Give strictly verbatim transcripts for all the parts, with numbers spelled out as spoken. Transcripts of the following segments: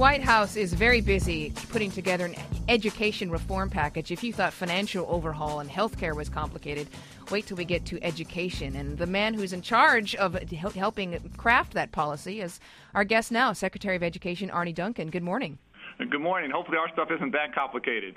White House is very busy putting together an education reform package. If you thought financial overhaul and healthcare was complicated, wait till we get to education. And the man who's in charge of helping craft that policy is our guest now, Secretary of Education Arne Duncan. Good morning. Good morning. Hopefully our stuff isn't that complicated.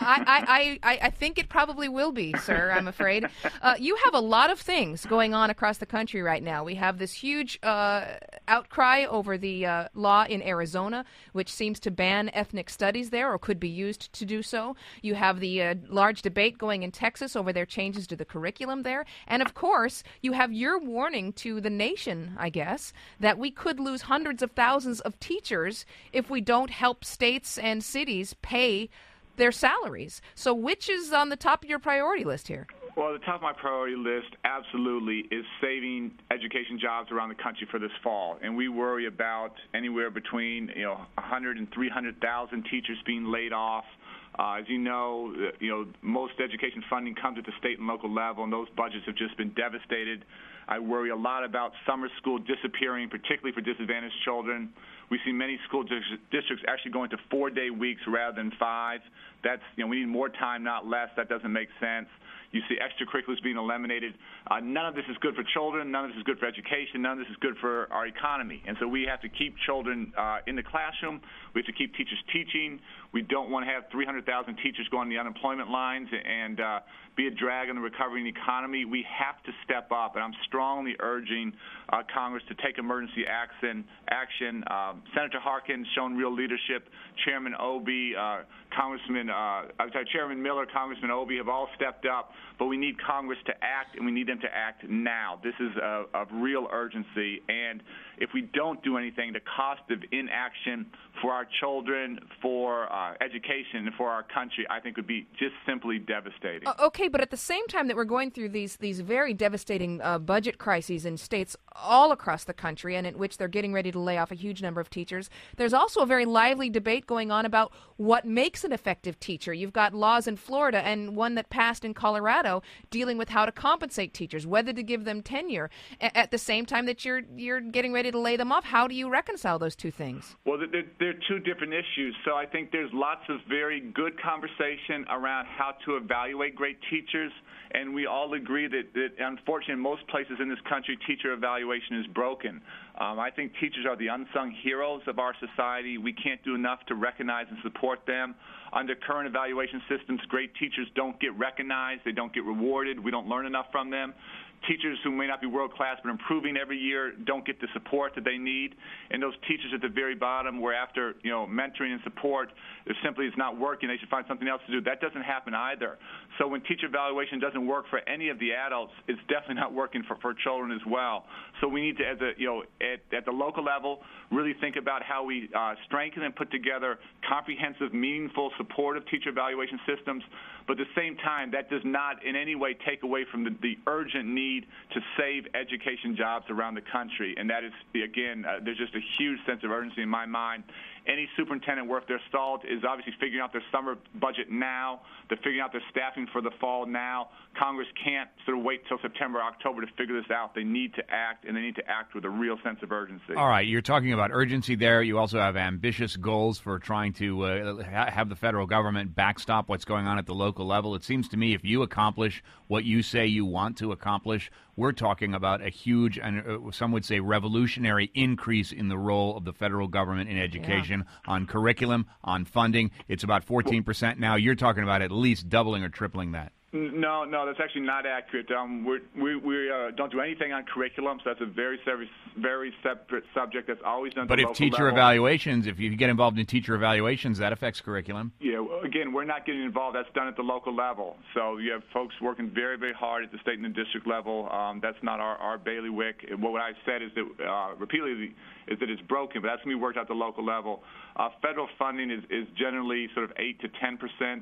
I, I, I, I think it probably will be, sir, I'm afraid. Uh, you have a lot of things going on across the country right now. We have this huge uh, outcry over the uh, law in Arizona, which seems to ban ethnic studies there or could be used to do so. You have the uh, large debate going in Texas over their changes to the curriculum there. And, of course, you have your warning to the nation, I guess, that we could lose hundreds of thousands of teachers if we don't help states and cities pay their salaries. So which is on the top of your priority list here? Well, the top of my priority list absolutely is saving education jobs around the country for this fall. And we worry about anywhere between, you know, one hundred and three hundred thousand teachers being laid off. Uh, as you know, you know, most education funding comes at the state and local level, and those budgets have just been devastated. I worry a lot about summer school disappearing, particularly for disadvantaged children. We see many school districts actually going to four-day weeks rather than five. That's, you know, we need more time, not less. That doesn't make sense. You see extracurriculars being eliminated. Uh, none of this is good for children. None of this is good for education. None of this is good for our economy. And so we have to keep children uh, in the classroom. We have to keep teachers teaching. We don't want to have three hundred thousand teachers go on the unemployment lines and uh, be a drag on the recovering economy. We have to step up, and I'm strongly urging uh, Congress to take emergency action. action. Uh, Senator Harkin's shown real leadership. Chairman Obey, uh, Congressman, uh, I'm sorry, Chairman Miller, Congressman Obey have all stepped up, but we need Congress to act, and we need them to act now. This is a, of real urgency, and if we don't do anything, the cost of inaction for our children, for uh, education, and for our country, I think would be just simply devastating. Uh, okay, but at the same time that we're going through these these very devastating uh, budget crises in states all across the country, and in which they're getting ready to lay off a huge number of teachers, there's also a very lively debate going on about what makes an effective teacher. You've got laws in Florida and one that passed in Colorado dealing with how to compensate teachers, whether to give them tenure. A- at the same time that you're you're getting ready to lay them off, how do you reconcile those two things? Well, they're, they're two different issues. So I think there's lots of very good conversation around how to evaluate great teachers, and we all agree that, that unfortunately, in most places in this country, teacher evaluation is broken. Um, I think teachers are the unsung heroes of our society. We can't do enough to recognize and support them. Under current evaluation systems, great teachers don't get recognized. They don't get rewarded. We don't learn enough from them. Teachers who may not be world-class but improving every year don't get the support that they need. And those teachers at the very bottom, where after, you know, mentoring and support, if simply it's not working, they should find something else to do. That doesn't happen either. So when teacher evaluation doesn't work for any of the adults, it's definitely not working for, for children as well. So we need to, as a, you know, at, at the local level, really think about how we uh, strengthen and put together comprehensive, meaningful, supportive teacher evaluation systems. But at the same time, that does not in any way take away from the, the urgent need to save education jobs around the country. And that is, again, uh, there's just a huge sense of urgency in my mind. Any superintendent worth their salt is obviously figuring out their summer budget now. They're figuring out their staffing for the fall now. Congress can't sort of wait till September, October to figure this out. They need to act, and they need to act with a real sense of urgency. All right, you're talking about urgency there. You also have ambitious goals for trying to uh, ha- have the federal government backstop what's going on at the local level. It seems to me if you accomplish what you say you want to accomplish, we're talking about a huge, and uh, some would say revolutionary increase in the role of the federal government in education. Yeah. On curriculum, on funding. It's about fourteen percent now. You're talking about at least doubling or tripling that. No, no, that's actually not accurate. Um, we're, we we uh, don't do anything on curriculum, so that's a very, very, very separate subject that's always done at But the if local teacher level. evaluations, if you get involved in teacher evaluations, that affects curriculum. Yeah, again, we're not getting involved. That's done at the local level. So you have folks working very, very hard at the state and the district level. Um, that's not our, our bailiwick. What I've said is that uh, repeatedly is that it's broken, but that's going to be worked out at the local level. Uh, federal funding is, is generally sort of eight to ten percent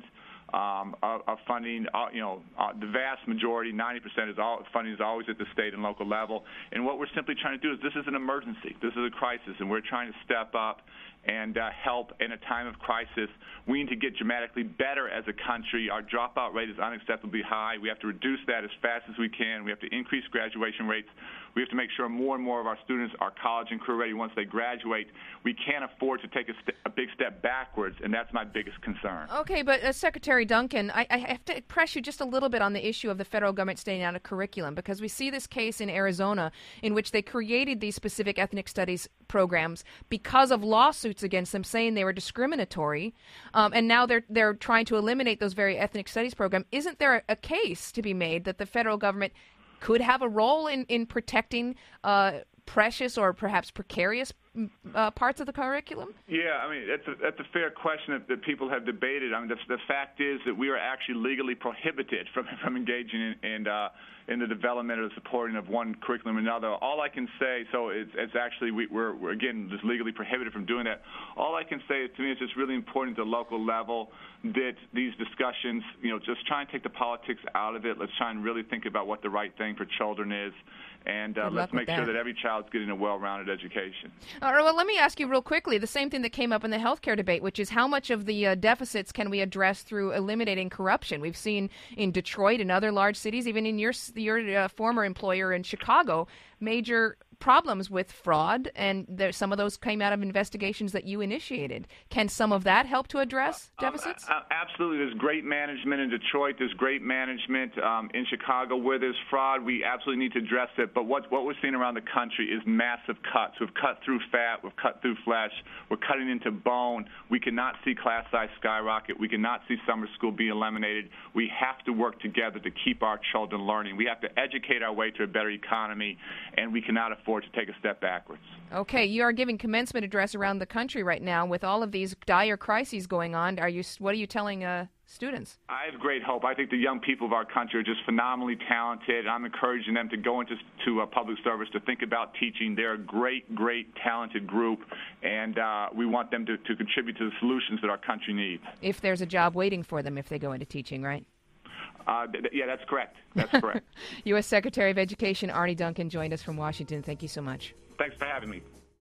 um, of, of funding. Uh, you know, uh, the vast majority, ninety percent, is all funding is always at the state and local level. And what we're simply trying to do is this is an emergency. This is a crisis, and we're trying to step up and uh, help in a time of crisis. We need to get dramatically better as a country. Our dropout rate is unacceptably high. We have to reduce that as fast as we can. We have to increase graduation rates. We have to make sure more and more of our students are college and career ready once they graduate. We can't afford to take a, st- a big step backwards, and that's my biggest concern. Okay, but uh, Secretary Duncan, I, I have to press you just a little bit on the issue of the federal government staying out of curriculum, because we see this case in Arizona in which they created these specific ethnic studies programs because of lawsuits against them saying they were discriminatory, um, and now they're they're trying to eliminate those very ethnic studies program. Isn't there a, a case to be made that the federal government could have a role in, in protecting uh, precious or perhaps precarious uh, parts of the curriculum? Yeah, I mean, that's a, that's a fair question that, that people have debated. I mean, the, the fact is that we are actually legally prohibited from, from engaging in, in, uh, in the development or the supporting of one curriculum or another. All I can say, so it's, it's actually, we, we're, we're, again, just legally prohibited from doing that. All I can say is, to me, it's just really important at the local level that these discussions, you know, just try and take the politics out of it. Let's try and really think about what the right thing for children is. And uh, let's make sure that every child's getting a well-rounded education. All right, well, let me ask you real quickly the same thing that came up in the healthcare debate, which is how much of the uh, deficits can we address through eliminating corruption? We've seen in Detroit and other large cities, even in your your uh, former employer in Chicago, major problems with fraud, and there, some of those came out of investigations that you initiated. Can some of that help to address deficits? Um, uh, absolutely. There's great management in Detroit. There's great management um, in Chicago. Where there's fraud, we absolutely need to address it. But what, what we're seeing around the country is massive cuts. We've cut through fat. We've cut through flesh. We're cutting into bone. We cannot see class size skyrocket. We cannot see summer school be eliminated. We have to work together to keep our children learning. We have to educate our way to a better economy, and we cannot afford to take a step backwards. Okay, you are giving commencement address around the country right now with all of these dire crises going on. Are you? What are you telling uh, students? I have great hope. I think the young people of our country are just phenomenally talented. I'm encouraging them to go into to uh, public service, to think about teaching. They're a great, great, talented group, and uh, we want them to, to contribute to the solutions that our country needs. If there's a job waiting for them if they go into teaching, right? Uh, th- yeah, that's correct. That's correct. U S Secretary of Education Arne Duncan joined us from Washington. Thank you so much. Thanks for having me.